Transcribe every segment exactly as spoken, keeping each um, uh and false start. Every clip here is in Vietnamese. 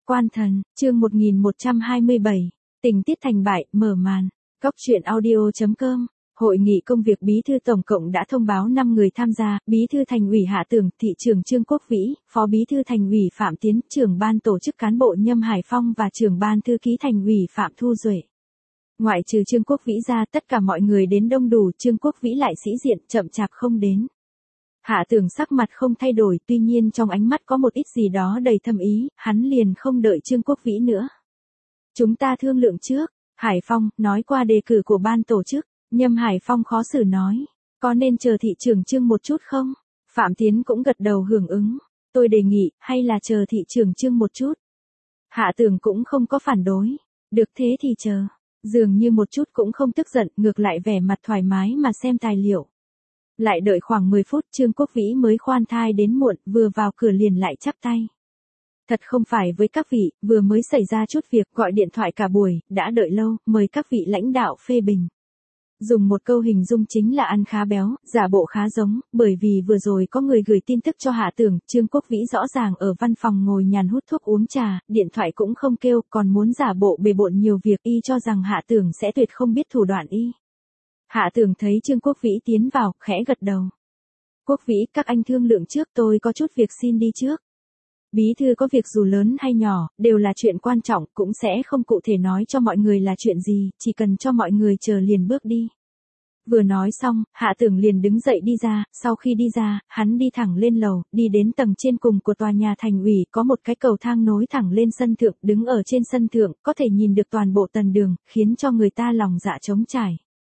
Quan thần, chương một nghìn một trăm hai mươi bảy, tình tiết thành bại, mở màn. Góc truyện audio chấm com. Hội nghị công việc bí thư tổng cộng đã thông báo năm người tham gia, bí thư thành ủy Hạ Tường, thị trưởng Trương Quốc Vĩ, phó bí thư thành ủy Phạm Tiến, trưởng ban tổ chức cán bộ Nhâm Hải Phong và trưởng ban thư ký thành ủy Phạm Thu Duệ. Ngoại trừ Trương Quốc Vĩ ra, tất cả mọi người đến đông đủ, Trương Quốc Vĩ lại sĩ diện, chậm chạp không đến. Hạ Tường sắc mặt không thay đổi, tuy nhiên trong ánh mắt có một ít gì đó đầy thâm ý, hắn liền không đợi Trương Quốc Vĩ nữa. Chúng ta thương lượng trước. Hải Phong nói qua đề cử của ban tổ chức. Nhâm Hải Phong khó xử nói, có nên chờ thị trưởng Trương một chút không? Phạm Tiến cũng gật đầu hưởng ứng. Tôi đề nghị, hay là chờ thị trưởng Trương một chút. Hạ Tường cũng không có phản đối. Được thế thì chờ. Dường như một chút cũng không tức giận, ngược lại vẻ mặt thoải mái mà xem tài liệu. Lại đợi khoảng mười phút, Trương Quốc Vĩ mới khoan thai đến muộn, vừa vào cửa liền lại chắp tay. Thật không phải với các vị, vừa mới xảy ra chút việc, gọi điện thoại cả buổi, đã đợi lâu, mời các vị lãnh đạo phê bình. Dùng một câu hình dung chính là ăn khá béo, giả bộ khá giống, bởi vì vừa rồi có người gửi tin tức cho Hạ Tường, Trương Quốc Vĩ rõ ràng ở văn phòng ngồi nhàn hút thuốc uống trà, điện thoại cũng không kêu, còn muốn giả bộ bề bộn nhiều việc, y cho rằng Hạ Tường sẽ tuyệt không biết thủ đoạn y. Hạ Tường thấy Trương Quốc Vĩ tiến vào, khẽ gật đầu. Quốc Vĩ, các anh thương lượng trước, tôi có chút việc xin đi trước. Bí thư có việc dù lớn hay nhỏ, đều là chuyện quan trọng, cũng sẽ không cụ thể nói cho mọi người là chuyện gì, chỉ cần cho mọi người chờ liền bước đi. Vừa nói xong, Hạ Tường liền đứng dậy đi ra, sau khi đi ra, hắn đi thẳng lên lầu, đi đến tầng trên cùng của tòa nhà thành ủy, có một cái cầu thang nối thẳng lên sân thượng, đứng ở trên sân thượng, có thể nhìn được toàn bộ tần đường, khiến cho người ta lòng dạ trống trải.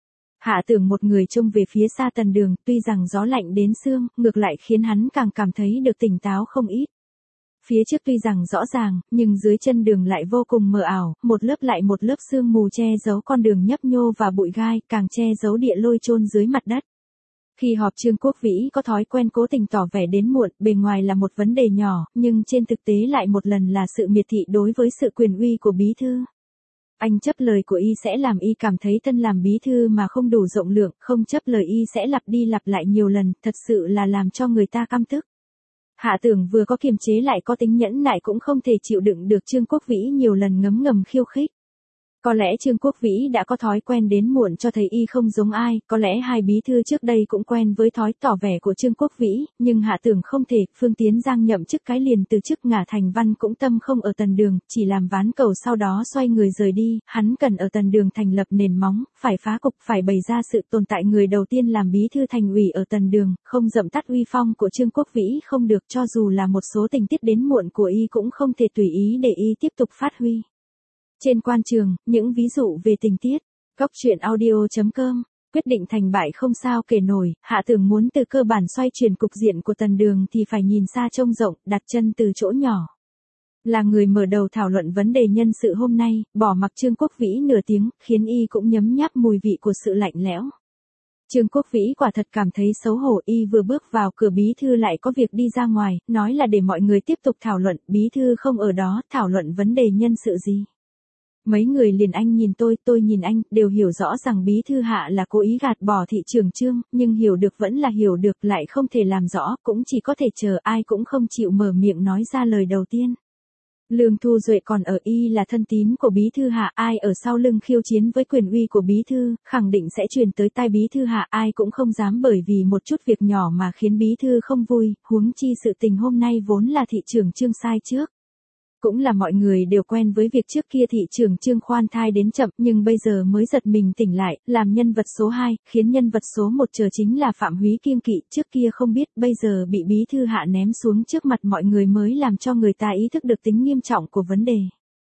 Hạ Tường một người trông về phía xa tần đường, tuy rằng gió lạnh đến xương, ngược lại khiến hắn càng cảm thấy được tỉnh táo không ít. Phía trước tuy rằng rõ ràng, nhưng dưới chân đường lại vô cùng mờ ảo, một lớp lại một lớp sương mù che giấu con đường nhấp nhô và bụi gai, càng che giấu địa lôi chôn dưới mặt đất. Khi họp Trương Quốc Vĩ có thói quen cố tình tỏ vẻ đến muộn, bề ngoài là một vấn đề nhỏ, nhưng trên thực tế lại một lần là sự miệt thị đối với sự quyền uy của bí thư. Anh chấp lời của y sẽ làm y cảm thấy thân làm bí thư mà không đủ rộng lượng, không chấp lời y sẽ lặp đi lặp lại nhiều lần, thật sự là làm cho người ta căm tức. Hạ Tường vừa có kiềm chế lại có tính nhẫn nại cũng không thể chịu đựng được Trương Quốc Vĩ nhiều lần ngấm ngầm khiêu khích. Có lẽ Trương Quốc Vĩ đã có thói quen đến muộn cho thấy y không giống ai, có lẽ hai bí thư trước đây cũng quen với thói tỏ vẻ của Trương Quốc Vĩ, nhưng Hạ Tường không thể, Phương Tiến Giang nhậm chức cái liền từ chức ngả thành văn cũng tâm không ở tần đường, chỉ làm ván cầu sau đó xoay người rời đi, hắn cần ở tần đường thành lập nền móng, phải phá cục, phải bày ra sự tồn tại người đầu tiên làm bí thư thành ủy ở tần đường, không dậm tắt uy phong của Trương Quốc Vĩ không được, cho dù là một số tình tiết đến muộn của y cũng không thể tùy ý để y tiếp tục phát huy. Trên quan trường, những ví dụ về tình tiết. Góc truyện audio chấm com. Quyết định thành bại không sao kể nổi, Hạ Tường muốn từ cơ bản xoay chuyển cục diện của tần đường thì phải nhìn xa trông rộng, đặt chân từ chỗ nhỏ. Là người mở đầu thảo luận vấn đề nhân sự hôm nay, bỏ mặc Trương Quốc Vĩ nửa tiếng, khiến y cũng nhấm nháp mùi vị của sự lạnh lẽo. Trương Quốc Vĩ quả thật cảm thấy xấu hổ, y vừa bước vào cửa bí thư lại có việc đi ra ngoài, nói là để mọi người tiếp tục thảo luận, bí thư không ở đó, thảo luận vấn đề nhân sự gì. Mấy người liền anh nhìn tôi, tôi nhìn anh, đều hiểu rõ rằng bí thư Hạ là cố ý gạt bỏ thị trưởng Trương, nhưng hiểu được vẫn là hiểu được, lại không thể làm rõ, cũng chỉ có thể chờ, ai cũng không chịu mở miệng nói ra lời đầu tiên. Lương Thu Duệ còn ở, y là thân tín của bí thư Hạ, ai ở sau lưng khiêu chiến với quyền uy của bí thư, khẳng định sẽ truyền tới tai bí thư Hạ, ai cũng không dám bởi vì một chút việc nhỏ mà khiến bí thư không vui, huống chi sự tình hôm nay vốn là thị trưởng Trương sai trước. Cũng là mọi người đều quen với việc trước kia thị trưởng Trương khoan thai đến chậm, nhưng bây giờ mới giật mình tỉnh lại, làm nhân vật số hai, khiến nhân vật số một chờ chính là Phạm Húy kiêng kỵ, trước kia không biết, bây giờ bị bí thư Hạ ném xuống trước mặt mọi người mới làm cho người ta ý thức được tính nghiêm trọng của vấn đề.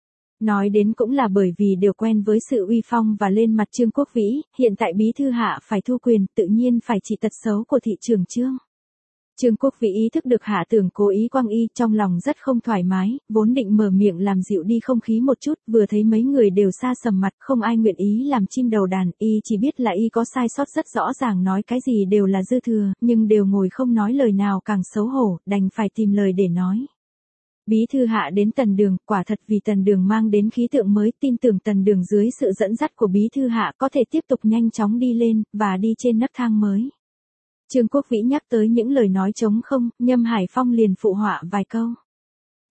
Nói đến cũng là bởi vì đều quen với sự uy phong và lên mặt Trương Quốc Vĩ, hiện tại bí thư Hạ phải thu quyền, tự nhiên phải trị tật xấu của thị trưởng Trương. Trương Quốc Vĩ ý thức được Hạ Tường cố ý quăng y, trong lòng rất không thoải mái, vốn định mở miệng làm dịu đi không khí một chút, vừa thấy mấy người đều xa sầm mặt, không ai nguyện ý làm chim đầu đàn, y chỉ biết là y có sai sót rất rõ ràng, nói cái gì đều là dư thừa, nhưng đều ngồi không nói lời nào càng xấu hổ, đành phải tìm lời để nói. Bí thư Hạ đến tần đường, quả thật vì tần đường mang đến khí tượng mới, tin tưởng tần đường dưới sự dẫn dắt của bí thư Hạ có thể tiếp tục nhanh chóng đi lên, và đi trên nấc thang mới. Trương Quốc Vĩ nhắc tới những lời nói trống không, Nhâm Hải Phong liền phụ họa vài câu.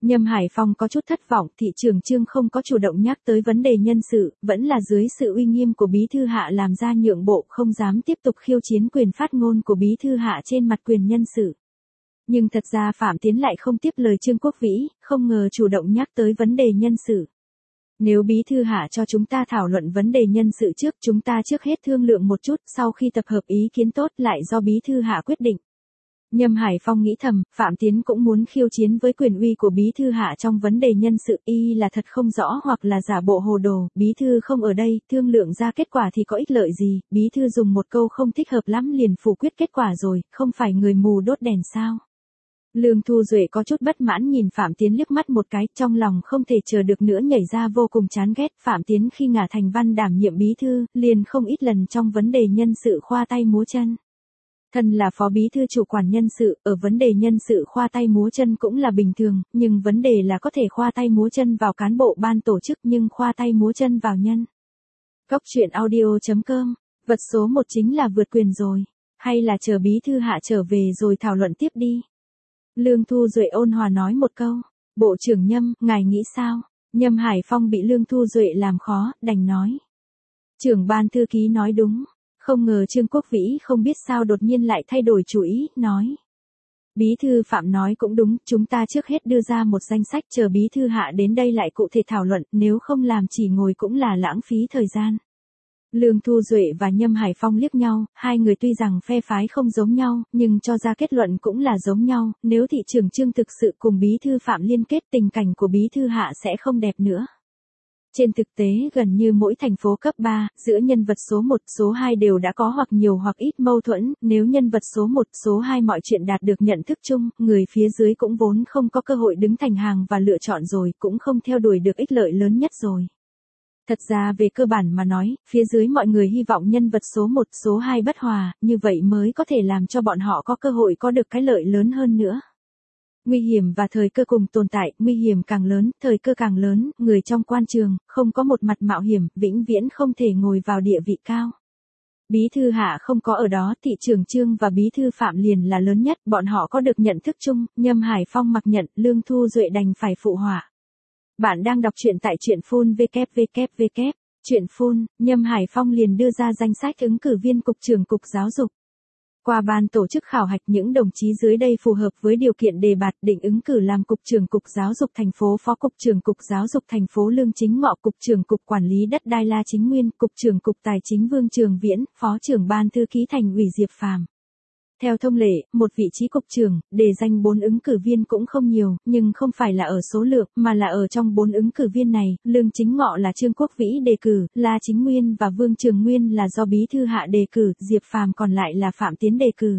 Nhâm Hải Phong có chút thất vọng, thị trưởng Trương không có chủ động nhắc tới vấn đề nhân sự, vẫn là dưới sự uy nghiêm của bí thư hạ làm ra nhượng bộ, không dám tiếp tục khiêu chiến quyền phát ngôn của bí thư hạ trên mặt quyền nhân sự. Nhưng thật ra Phạm Tiến lại không tiếp lời Trương Quốc Vĩ, không ngờ chủ động nhắc tới vấn đề nhân sự. Nếu bí thư hạ cho chúng ta thảo luận vấn đề nhân sự trước, chúng ta trước hết thương lượng một chút, sau khi tập hợp ý kiến tốt lại do bí thư hạ quyết định. Nhâm Hải Phong nghĩ thầm, Phạm Tiến cũng muốn khiêu chiến với quyền uy của bí thư hạ trong vấn đề nhân sự, y là thật không rõ hoặc là giả bộ hồ đồ, bí thư không ở đây, thương lượng ra kết quả thì có ích lợi gì, bí thư dùng một câu không thích hợp lắm liền phủ quyết kết quả rồi, không phải người mù đốt đèn sao. Lương Thu Duệ có chút bất mãn nhìn Phạm Tiến liếc mắt một cái, trong lòng không thể chờ được nữa nhảy ra vô cùng chán ghét. Phạm Tiến khi ngả thành văn đảm nhiệm bí thư, liền không ít lần trong vấn đề nhân sự khoa tay múa chân. Thân là phó bí thư chủ quản nhân sự, ở vấn đề nhân sự khoa tay múa chân cũng là bình thường, nhưng vấn đề là có thể khoa tay múa chân vào cán bộ ban tổ chức nhưng khoa tay múa chân vào nhân. Cốc truyện audio chấm com, vật số một chính là vượt quyền rồi, hay là chờ bí thư hạ trở về rồi thảo luận tiếp đi. Lương Thu Duệ ôn hòa nói một câu, Bộ trưởng Nhâm, ngài nghĩ sao? Nhâm Hải Phong bị Lương Thu Duệ làm khó, đành nói. Trưởng ban thư ký nói đúng, không ngờ Trương Quốc Vĩ không biết sao đột nhiên lại thay đổi chủ ý, nói. Bí thư Phạm nói cũng đúng, chúng ta trước hết đưa ra một danh sách chờ bí thư hạ đến đây lại cụ thể thảo luận, nếu không làm chỉ ngồi cũng là lãng phí thời gian. Lương Thu Duệ và Nhâm Hải Phong liếc nhau, hai người tuy rằng phe phái không giống nhau, nhưng cho ra kết luận cũng là giống nhau, nếu thị trưởng Trương thực sự cùng bí thư Phạm liên kết tình cảnh của bí thư hạ sẽ không đẹp nữa. Trên thực tế gần như mỗi thành phố cấp ba, giữa nhân vật số một, số hai đều đã có hoặc nhiều hoặc ít mâu thuẫn, nếu nhân vật số một, số hai mọi chuyện đạt được nhận thức chung, người phía dưới cũng vốn không có cơ hội đứng thành hàng và lựa chọn rồi, cũng không theo đuổi được ích lợi lớn nhất rồi. Thật ra về cơ bản mà nói, phía dưới mọi người hy vọng nhân vật số một, số hai bất hòa, như vậy mới có thể làm cho bọn họ có cơ hội có được cái lợi lớn hơn nữa. Nguy hiểm và thời cơ cùng tồn tại, nguy hiểm càng lớn, thời cơ càng lớn, người trong quan trường, không có một mặt mạo hiểm, vĩnh viễn không thể ngồi vào địa vị cao. Bí thư hạ không có ở đó, thị trưởng Trương và bí thư Phạm liền là lớn nhất, bọn họ có được nhận thức chung, Nhâm Hải Phong mặc nhận, Lương Thu Duệ đành phải phụ họa. Bạn đang đọc truyện tại truyện phun vê vê vê vê, truyện phun, Nhâm Hải Phong liền đưa ra danh sách ứng cử viên cục trưởng cục giáo dục. Qua ban tổ chức khảo hạch những đồng chí dưới đây phù hợp với điều kiện đề bạt định ứng cử làm cục trưởng cục giáo dục thành phố, phó cục trưởng cục giáo dục thành phố Lương Chính Ngọ, cục trưởng cục quản lý đất đai La Chính Nguyên, cục trưởng cục tài chính Vương Trường Viễn, phó trưởng ban thư ký thành ủy Diệp Phàm. Theo thông lệ, một vị trí cục trưởng, đề danh bốn ứng cử viên cũng không nhiều, nhưng không phải là ở số lượng, mà là ở trong bốn ứng cử viên này, Lương Chính Ngọ là Trương Quốc Vĩ đề cử, La Chính Nguyên và Vương Trường Nguyên là do bí thư hạ đề cử, Diệp Phàm còn lại là Phạm Tiến đề cử.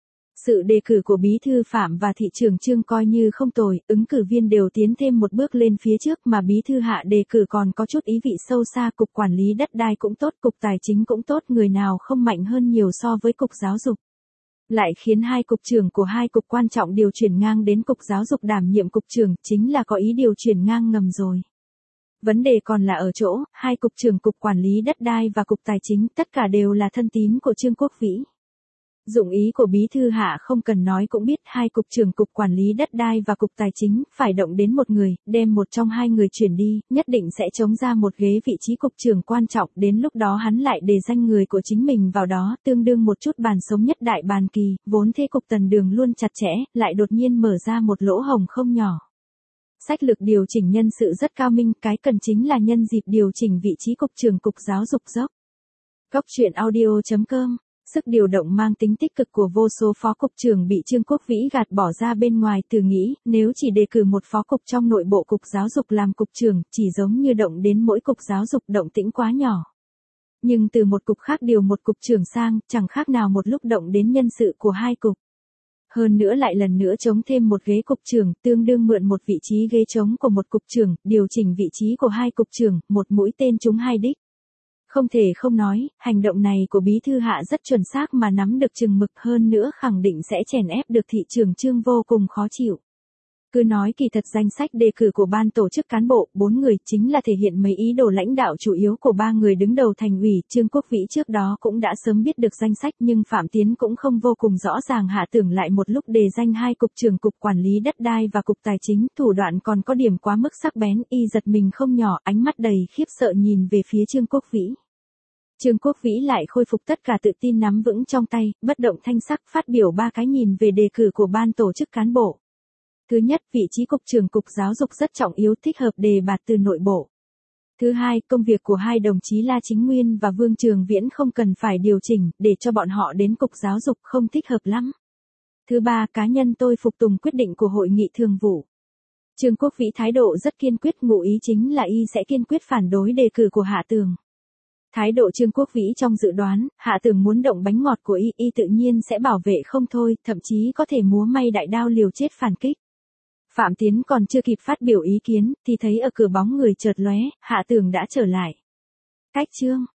Sự đề cử của bí thư Phạm và thị trưởng Trương coi như không tồi, ứng cử viên đều tiến thêm một bước lên phía trước mà bí thư hạ đề cử còn có chút ý vị sâu xa, cục quản lý đất đai cũng tốt, cục tài chính cũng tốt, người nào không mạnh hơn nhiều so với cục giáo dục. Lại khiến hai cục trưởng của hai cục quan trọng điều chuyển ngang đến cục giáo dục đảm nhiệm cục trưởng, chính là có ý điều chuyển ngang ngầm rồi. Vấn đề còn là ở chỗ, hai cục trưởng cục quản lý đất đai và cục tài chính, tất cả đều là thân tín của Trương Quốc Vĩ. Dụng ý của bí thư hạ không cần nói cũng biết, hai cục trưởng cục quản lý đất đai và cục tài chính phải động đến một người, đem một trong hai người chuyển đi, nhất định sẽ chống ra một ghế vị trí cục trưởng quan trọng, đến lúc đó hắn lại đề danh người của chính mình vào đó, tương đương một chút bàn sống nhất đại bàn kỳ, vốn thế cục Tần Đường luôn chặt chẽ, lại đột nhiên mở ra một lỗ hổng không nhỏ. Sách lược điều chỉnh nhân sự rất cao minh, cái cần chính là nhân dịp điều chỉnh vị trí cục trưởng cục giáo dục dốc. Cốc truyện audio chấm com. Sức điều động mang tính tích cực của vô số phó cục trưởng bị Trương Quốc Vĩ gạt bỏ ra bên ngoài, từ nghĩ, nếu chỉ đề cử một phó cục trong nội bộ cục giáo dục làm cục trưởng, chỉ giống như động đến mỗi cục giáo dục, động tĩnh quá nhỏ. Nhưng từ một cục khác điều một cục trưởng sang, chẳng khác nào một lúc động đến nhân sự của hai cục. Hơn nữa lại lần nữa chống thêm một ghế cục trưởng, tương đương mượn một vị trí ghế trống của một cục trưởng, điều chỉnh vị trí của hai cục trưởng, một mũi tên trúng hai đích. Không thể không nói, hành động này của bí thư hạ rất chuẩn xác mà nắm được chừng mực, hơn nữa khẳng định sẽ chèn ép được thị trưởng Trương vô cùng khó chịu. Cứ nói kỳ thật danh sách đề cử của ban tổ chức cán bộ, bốn người chính là thể hiện mấy ý đồ lãnh đạo chủ yếu của ba người đứng đầu thành ủy. Trương Quốc Vĩ trước đó cũng đã sớm biết được danh sách nhưng Phạm Tiến cũng không vô cùng rõ ràng, Hạ Tưởng lại một lúc đề danh hai cục trưởng cục quản lý đất đai và cục tài chính, thủ đoạn còn có điểm quá mức sắc bén, y giật mình không nhỏ, ánh mắt đầy khiếp sợ nhìn về phía Trương Quốc Vĩ. Trương Quốc Vĩ lại khôi phục tất cả tự tin nắm vững trong tay, bất động thanh sắc phát biểu ba cái nhìn về đề cử của ban tổ chức cán bộ. Thứ nhất, vị trí cục trưởng cục giáo dục rất trọng yếu, thích hợp đề bạt từ nội bộ. Thứ hai, công việc của hai đồng chí La Chính Nguyên và Vương Trường Viễn không cần phải điều chỉnh, để cho bọn họ đến cục giáo dục không thích hợp lắm. Thứ ba, cá nhân tôi phục tùng quyết định của hội nghị thường vụ. Trương Quốc Vĩ thái độ rất kiên quyết, ngụ ý chính là y sẽ kiên quyết phản đối đề cử của Hạ Tường. Thái độ Trương Quốc Vĩ trong dự đoán, Hạ Tường muốn động bánh ngọt của y, y tự nhiên sẽ bảo vệ không thôi, thậm chí có thể múa may đại đao liều chết phản kích. Phạm Tiến còn chưa kịp phát biểu ý kiến, thì thấy ở cửa bóng người chợt lóe, Hạ Tường đã trở lại. Cách chương